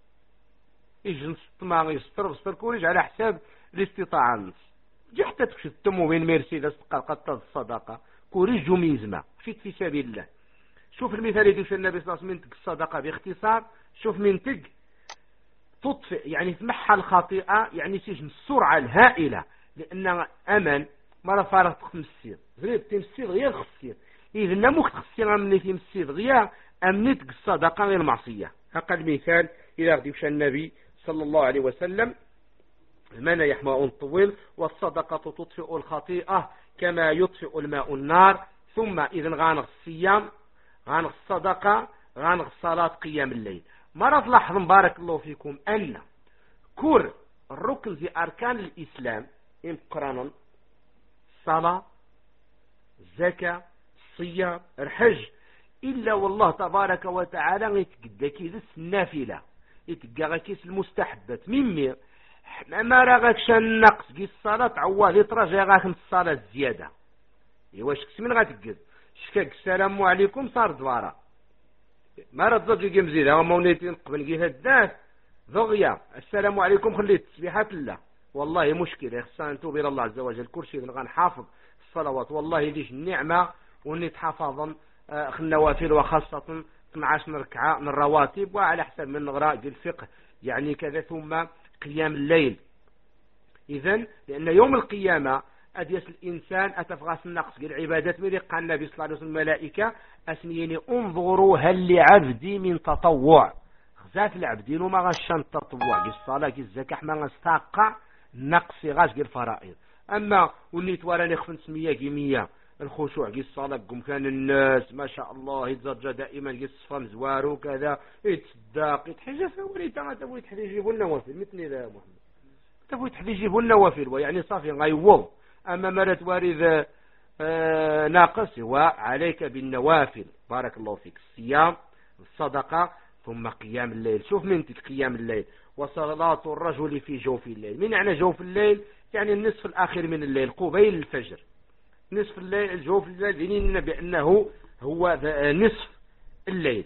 يجي نصط ما يستر بستر كوريج على حساب الاستطاعة النص جي حتى تكشف التمو بين ميرسيدس قد الصدقة كوريج جميزمة فيك في سبيل الله. شوف المثال يدوش النبي صلى الله عليه وسلم الصدقة باختصار شوف منتج تطفئ يعني تمحى الخطيئة يعني سيجن السرعة الهائلة لأن أمن مرة فارغ تخمسير غير تمسير غير خسير إذا نموك تخسير أمني تمسير غير أمنيتك الصدقة غير معصية. هكذا المثال إذا غديوش النبي صلى الله عليه وسلم من يحمى طويل والصدقة تطفئ الخطيئة كما يطفئ الماء النار. ثم إذا غانغ الصيام غانغ الصدقة غانغ الصلاة قيام الليل. مرة تلاحظ بارك الله فيكم أن كور الركن في أركان الإسلام إمقرانا الصلاة الزكاة الصيام الحج إلا والله تبارك وتعالى يتقدى كيس النافلة يتقدى كيس المستحبات ممي ما راغك شان نقص كيس الصلاة عواه يترجع غاكم الصلاة الزيادة إيواش كسمين غاتقد شكاك السلام عليكم صار دوارا ما رد ضجي مزيدة ومونيتين قبل جهة الداس ضغيا السلام عليكم خليت تسبيحات الله والله مشكلة خصنا نتوب إلى الله عز وجل كل شيء غنحافظ الصلوات والله ليش النعمة ونتحافظ النوافل وخاصة اثنعش ركعة من الرواتب وعلى حسب من نغراء الفقه يعني كذا ثم قيام الليل. إذن لأن يوم القيامة أديس الإنسان أتفغاس النقص العبادات ملي قال النبي صلى الله عليه وسلم الملائكة أسنيني انظروا هل لعبدي من تطوع غزات العبدين وما غشان التطوع الصلاة الزكاة ما غستاقع نقص غاش الفرائض. أما ونيت وراني خفن سمية جمية الخشوع جي الصلاة قم كان الناس ما شاء الله يتزرجى دائما جي الصفام زوارو كذا يتصداق يتحجى فوري تا تبوي تحدي يجيبوا النوافل مثلي ذا محمد تبوي تحدي يجيبوا النوافل ويعني صافي غيوض. أما مرت وارد آه ناقص وعليك بالنوافل بارك الله فيك الصيام الصدقة ثم قيام الليل. شوف من قيام الليل وصلاة الرجل في جوف الليل من معنى جوف الليل يعني النصف الآخر من الليل قبيل الفجر، نصف الليل الجوف الليل بأنه هو نصف الليل.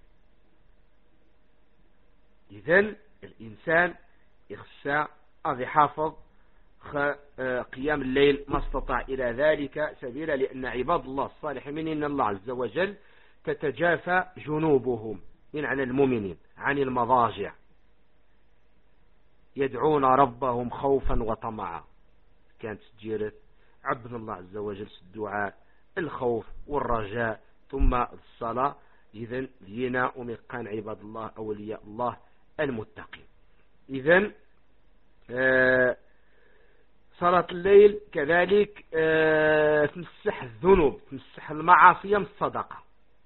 إذن الإنسان يخشى أن يحافظ قيام الليل ما استطاع إلى ذلك سبيلا، لأن عباد الله الصالحين من إن الله عز وجل تتجافى جنوبهم من عن المؤمنين عن المضاجع يدعون ربهم خوفا وطمعا. كانت تجيرة عبد الله عز وجل الدعاء الخوف والرجاء ثم الصلاة. إذن لينا ومقان عباد الله أولياء الله المتقين. إذن آه صلاة الليل كذلك آه تمسح الذنوب، تمسح المعاصي من الصدقة.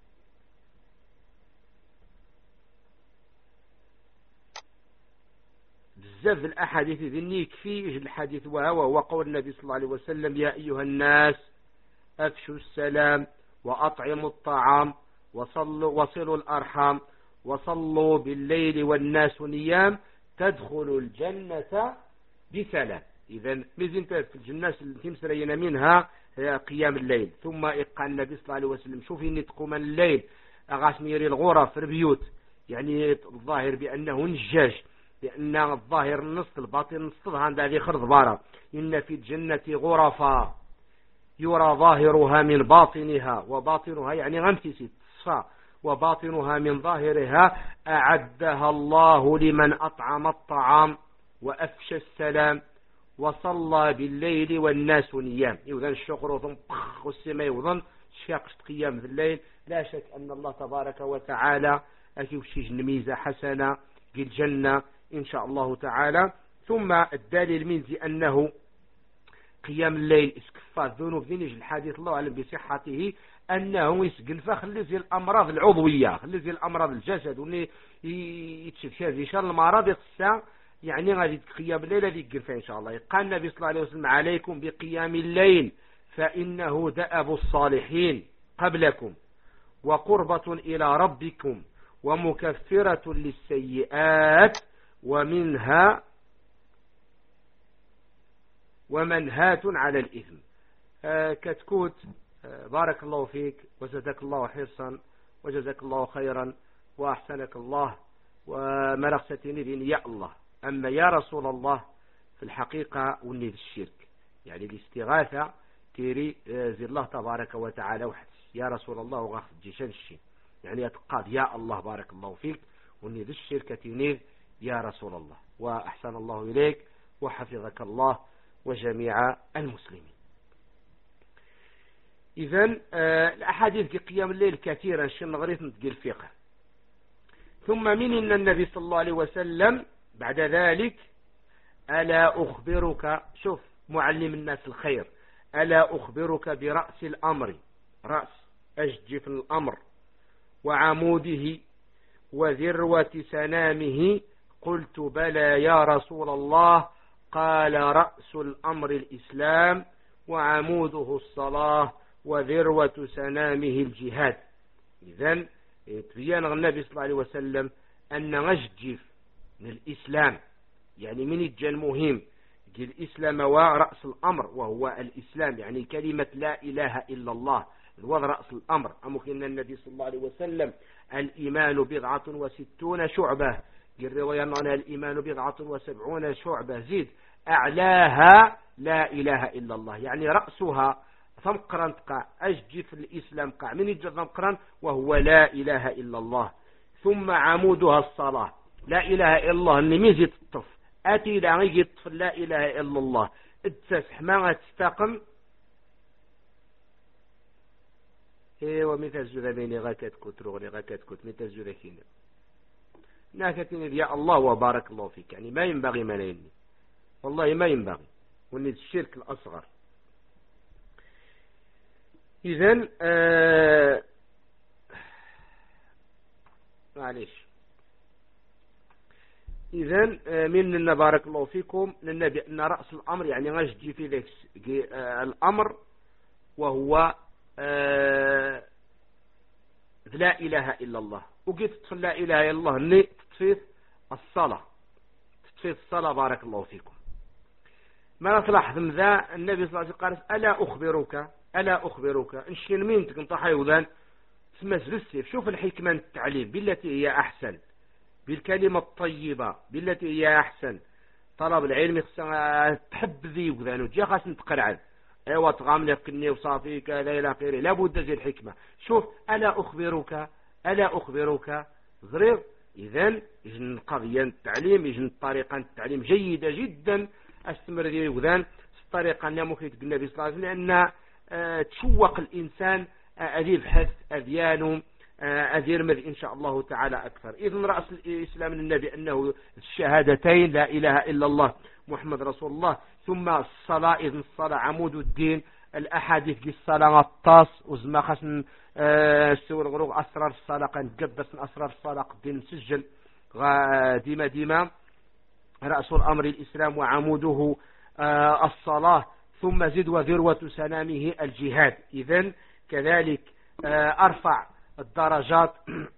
بزاف الأحاديث ذني يكفي الحديث وهو قول النبي صلى الله عليه وسلم: يا أيها الناس أفشوا السلام وأطعموا الطعام وصلوا وصلوا الأرحام وصلوا بالليل والناس نيام تدخلوا الجنة بسلام. إذن مزين في الجنة التي مسرينا منها هي قيام الليل. ثم إقى النبي صلى الله عليه وسلم: شوفي نتقوم الليل أغاسميري الغرف في البيوت، يعني الظاهر بأنه نجاج، لأن الظاهر النص الباطن النص عند هذه خرض بارا. إن في الجنة غرفا يرى ظاهرها من باطنها وباطنها يعني غمسيسي تصفى وباطنها من ظاهرها أعدها الله لمن أطعم الطعام وأفشى السلام وصلى بالليل والناس نيام. يوذن الشقر وظن بخ والسماء يوذن شاقش قيام في الليل. لا شك أن الله تبارك وتعالى أكيد شيء ميزة حسنة في الجنة إن شاء الله تعالى. ثم الدليل من زي أنه قيام الليل اسكفى الذنوب ذنج الحديث الله أعلم بصحته أنه يسقلفه خلي زي الأمراض العضوية، خلي زي الأمراض الجسد وني يتشف هذه شر المرض يقصى يعني غادي قيام الليل هذه يقلفه إن شاء الله. قال النبي صلى الله عليه وسلم: عليكم بقيام الليل فإنه دأب الصالحين قبلكم وقربة إلى ربكم ومكفرة للسيئات ومنها ومنهاة على الإثم. آه كتكوت آه بارك الله فيك وزدك الله حرصا وجزاك الله خيرا وأحسنك الله ومرغستني بين يا الله. أما يا رسول الله في الحقيقة وني الشرك، يعني الاستغاثة تيري آه زي الله تبارك وتعالى وحد يا رسول الله وغاخذ جيشان الشيء، يعني يتقاد يا الله بارك الله فيك وني ذي الشركة تنير يا رسول الله. وأحسن الله إليك وحفظك الله وجميع المسلمين. إذن آه الأحاديث في قيام الليل كثيرا شن غريت نتقل الفقه. ثم من إن النبي صلى الله عليه وسلم بعد ذلك: ألا أخبرك، شوف معلم الناس الخير، ألا أخبرك برأس الأمر، رأس أججف الأمر وعموده وذروة سنامه. قلت: بلى يا رسول الله. قال: رأس الأمر الإسلام وعموده الصلاة وذروة سنامه الجهاد. إذن تبين النبي صلى الله عليه وسلم أن نججف من الإسلام، يعني من الجن مهم الإسلام ورأس الأمر وهو الإسلام، يعني كلمة لا إله إلا الله هو رأس الأمر. أمكن النبي صلى الله عليه وسلم: الإيمان بضعة وستون شعبة، الرواية أن الإيمان بضعة وسبعون شعبة، زيد أعلاها لا إله إلا الله، يعني رأسها ثمقرا تقع أججف الإسلام قع من الجر ثمقرا وهو لا إله إلا الله. ثم عمودها الصلاة، لا إله إلا الله النميزي الطف أتي لا يطف لا إله إلا الله اتسح ما تستقم. إيه ومثل الزذبين غاكت كترغني غاكت كت مثل الزذكين ناكتين يا الله وبارك الله فيك، يعني ما ينبغي ما ينبغي، والله ما ينبغي، وني الشرك الأصغر. إذن آه معليش إذن آه من بارك الله فيكم لأن أن رأس الأمر يعني غجي في ذلك آه الأمر وهو آه لا إله إلا الله. وقيت تطفل لا إله إلا الله اللي تطفيث الصلاة، تطفيث الصلاة بارك الله فيكم. ما تلاحظ ذا النبي صلى الله عليه وسلم قال ألا أخبرك ألا أخبرك نشين مين تكنطح يوذان تسمى السيف. شوف الحكمة التعليم بالتي هي أحسن، بالكلمة الطيبة بالتي هي أحسن. طلب العلم تحب ذي وذان وجي خاص نتقرعن ايوا تغامل يفكني وصافي كذا الى اخره، لابد ذي الحكمة. شوف ألا أخبرك ألا أخبرك زرير. إذن يجن القضية التعليم يجن الطريقة التعليم جيدة جدا استمر ذي وذان الطريقة اللي ممكن تقول النبي صلى الله عليه وسلم لأن أه تشوق الإنسان أذي بحث أذيانه أذير مذ إن شاء الله تعالى أكثر. إذن رأس الإسلام النبي أنه الشهادتين لا إله إلا الله محمد رسول الله، ثم الصلاة. إذن الصلاة عمود الدين. الأحاديث دي الصلاة الطاس وزما خاصن السور الغروغ أسرار الصلاة قنقبس أسرار الصلاة قدين مسجل ديما ديما. رأس الأمر الإسلام وعموده الصلاة، ثم زد وذروة سنامه الجهاد. إذن كذلك أرفع الدرجات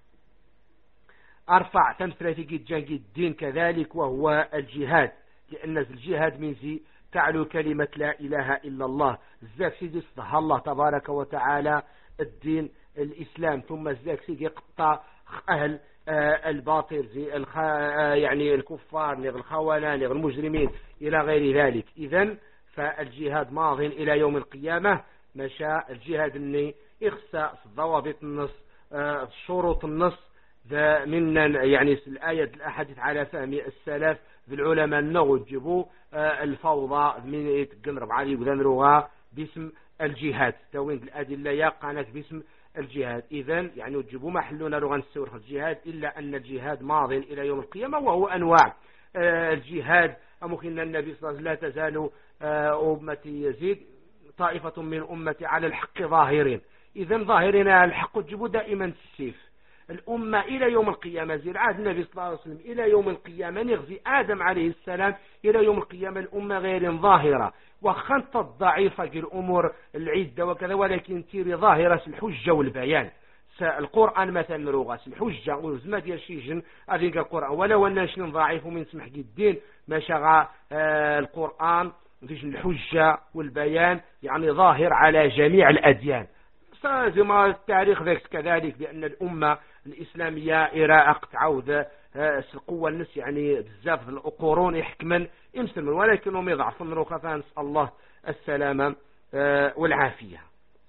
أرفع تمثلة جنج الدين كذلك وهو الجهاد، لأن الجهاد من زي تعلو كلمة لا إله إلا الله. الزاك سيدي صدها الله تبارك وتعالى الدين الإسلام، ثم الزاك سيدي قطع أهل الباطل زي الخ... يعني الكفار الخونان المجرمين إلى غير ذلك. إذن فالجهاد ماض إلى يوم القيامة. مشى الجهاد اللي إخساء ضوابط النص شروط النص من يعني الآية الأحاديث على فهم السلف بالعلماء النغو جيبوا الفوضى من يتقنرب علي وذنروها باسم الجهاد. توين الأدلة يقانت باسم الجهاد. إذن يعني تجيبوا محلنا لغة السور الجهاد، إلا أن الجهاد ماض إلى يوم القيامة وهو أنواع الجهاد. أمكن النبي صلى الله عليه وسلم لا تزال أمتي يزيد طائفة من أمتي على الحق ظاهرين. إذن ظاهرين على الحق تجيبوا دائما السيف. الأمة إلى يوم القيامة زي عهد النبي صلى الله عليه وسلم إلى يوم القيامة نغزي آدم عليه السلام إلى يوم القيامة الأمة غير ظاهرة وخنت الضعيفة الأمور العدة وكذا، ولكن تيري ظاهرة الحجة والبيان. القرآن مثلا رغاس الحجة وزمات يشيجن أذيك القرآن ولو أن شنو ضعيف ومن سمح الدين ما شغى آه القرآن فيش الحجة والبيان يعني ظاهر على جميع الأديان. زي التاريخ ذاك كذلك بأن الأمة الإسلامية إراء تعود القوة النس يعني بزاف القرون يحكمن يمسلمون، ولكنهم يضعفون رخفا. نسأل الله السلامة والعافية.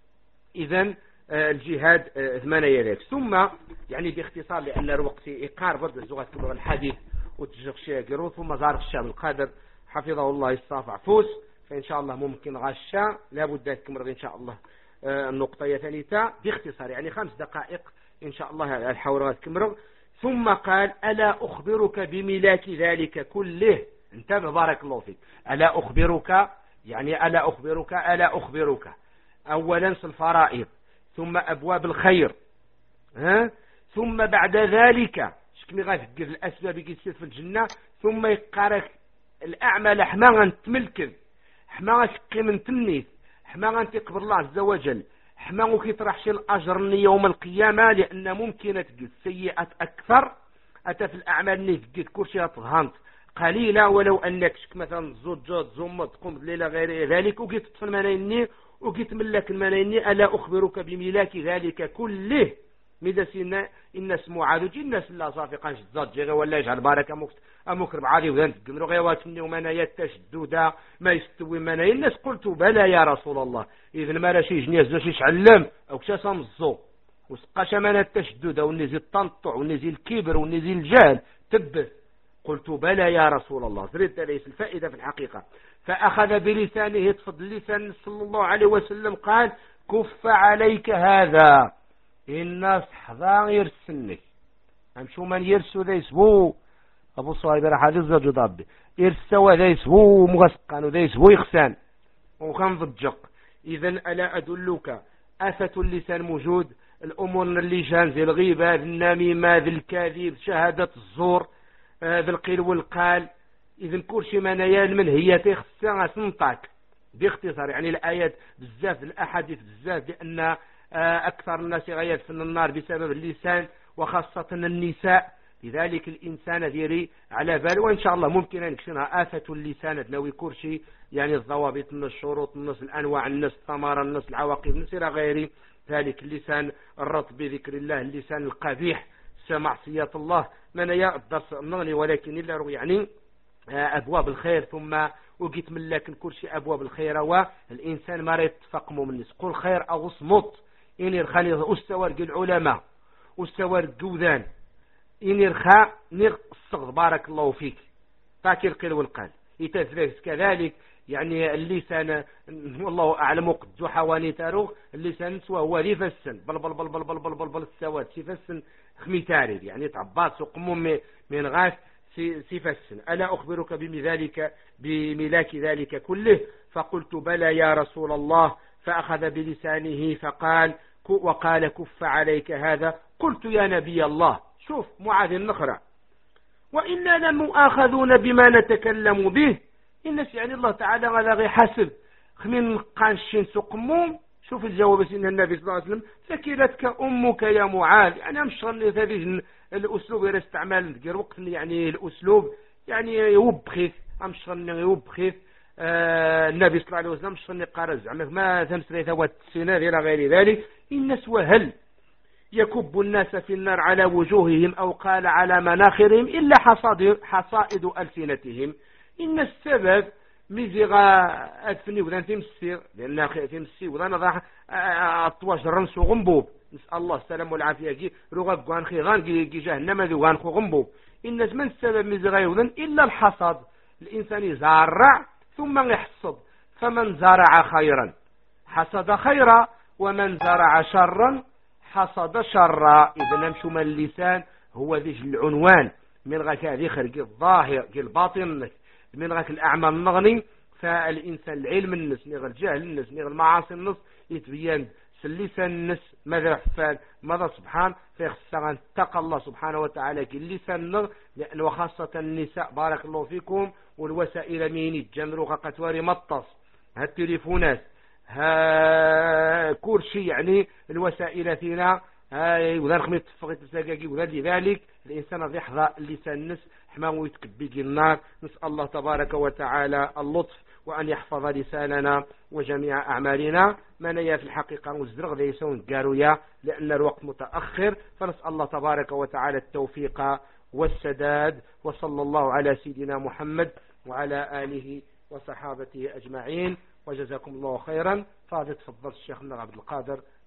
إذن الجهاد ثمانية يدك. ثم يعني باختصار لأن الوقت إقار برد الزغات كبر الحديث وتجغ شاكرو، ثم زار الشام القادر حفظه الله الصافع فوس، فإن شاء الله ممكن غشا لابد تكمل إن شاء الله النقطة ثانية باختصار يعني خمس دقائق إن شاء الله الحوارات كمرغ. ثم قال ألا أخبرك بملاك ذلك كله. انتبه بارك الله فيك. ألا أخبرك يعني ألا أخبرك ألا أخبرك أولا الفرائض، ثم أبواب الخير، ها؟ ثم بعد ذلك شكمي غافق الأسباب يصير في الجنة، ثم يقارك الأعمال حما غنتملكذ حما غتقي من تمنيث حما غنتقبل الله عز وجل حما وكيطرحش الأجر يوم القيامة، لأن ممكن تجد سيئات أكثر أتى في الأعمال اللي تجد كل شيء تظهنت قليلة، ولو أنك شك مثلا زوجات زوم تقوم بليلة غير ذلك وقيت تطفل الملايين وقيت ملك الملايين. ألا أخبرك بملاك ذلك كله ماذا سينا إن اسمه عادج الناس لا صافقا شزاد جيغي ولا يجعل بارك أمك أمك ربعادي وذنت قمرو غيوات مني ومنايا تشدودا ما يستوي منايا الناس. قلت بلى يا رسول الله. إذن ما راشي جنيز زوشيش علم أو كشاسا مزو وسقاش منا التشدودا ونزي التنطع ونزي الكبر ونزي الجهل تبث. قلت بلى يا رسول الله. زريد ليس الفائدة في الحقيقة. فأخذ بلسانه يتفضل لسان صلى الله عليه وسلم قال كف عليك هذا الناس حذا يرسنك أمشو من يرسو ذا يسبو أبو صاحب راح هذا ضبي يرسو ذا يسبو مغسقان وذا يسبو يخسان وكان ضجق. إذن ألا أدلك أثة اللسان موجود الأمور اللي جان زي الغيبة ذي النميمة ذي الكاذب شهادة الزور ذي القيل والقال. إذن كل شيء منايا من هي تخسان سنطاك باختصار يعني الآيات بزاف الأحاديث بزاف لأن أكثر الناس غيات في النار بسبب اللسان وخاصة النساء لذلك الإنسان ديري على باله، وإن شاء الله ممكن أن نكشنها آفة اللسان ناوي كرشي، يعني الضوابط النص، الشروط النص، الأنواع النص، الثمرة النص، العواقب النص إلى غيره. ذلك اللسان الرطب بذكر الله، اللسان القبيح معصية الله. من يا الدرس النغني ولكن إلا رو يعني أبواب الخير، ثم وقيت من لكن كل شيء أبواب الخير، والإنسان ما يتفق من قل خير أو صمت. إن يرخى أستورق العلماء أستورق جوذان، إن يرخى نر الصغر بارك الله فيك فاكر القل والقال يتثبت كذلك. يعني اللسان والله أعلم قد حواني تارو اللسان سوى هو لي فسن بل بل بل بل بل بل بل بل السواد سيفسن خمي تاريخ يعني تعباس وقمم من غاث سيفسن. ألا أخبرك بذلك بملاك ذلك كله؟ فقلت بلى يا رسول الله. فأخذ بلسانه فقال وقال كف عليك هذا. قلت يا نبي الله، شوف معاذ النخرة، وإنا لمؤاخذون بما نتكلم به. الناس يعني الله تعالى على غير حسب خمين قانشين سقموم. شوف الجواب سيدنا النبي صلى الله عليه وسلم، ثكلتك أمك يا معاذ. يعني مش هذه الأسلوب غير استعمال غير وقت، يعني الأسلوب يعني يوبخيث مش يوبخيث آه النبي صلى الله عليه وسلم مش قارز زعما ما ثمس ثوات السنة إلى غير ذلك. الناس وهل يكب الناس في النار على وجوههم أو قال على مناخرهم إلا حصائد حصائد ألسنتهم. إن السبب ميزيغا أدفني وذان تمسي لأن تمسي وذان ضاح أطواش الرنس وغنبوب. نسأل الله السلام والعافية. جي رغب قوان خيغان جي جهنم ذي وغان خو غنبوب. إن من السبب ميزيغا يوذن إلا الحصاد. الإنسان يزارع ثم يحصد، فمن زرع خيرا حصد خيرا، ومن زرع شرا حصد شرا. إذا نمشو من اللسان هو ذي العنوان من غاك هذه خرج الظاهر الباطن من غاك الأعمال النغني. فالإنسان العلم النس نغ الجهل النس نغ المعاصي النس يتبين اللسان النس ماذا حفال ماذا سبحان فيخصنا اتقى الله سبحانه وتعالى اللسان نغ. لأن وخاصة النساء بارك الله فيكم والوسائل مين الجمروقة قتواري مطس هالتليفونات ها كورشي يعني الوسائل فينا هاي وذا خميت تفقيت الساقاقي. وذا لذلك الإنسان رضي يحظى اللسان النس حمام ويتكبيق النار. نسأل الله تبارك وتعالى اللطف وأن يحفظ لساننا وجميع أعمالنا. ما نيا في الحقيقة مزرغ ذي يسون قارويا لأن الوقت متأخر. فنسأل الله تبارك وتعالى التوفيق والسداد. وصلى الله على سيدنا محمد وعلى آله وصحابته أجمعين، وجزاكم الله خيرا. فهذا تفضل الشيخ عبد القادر.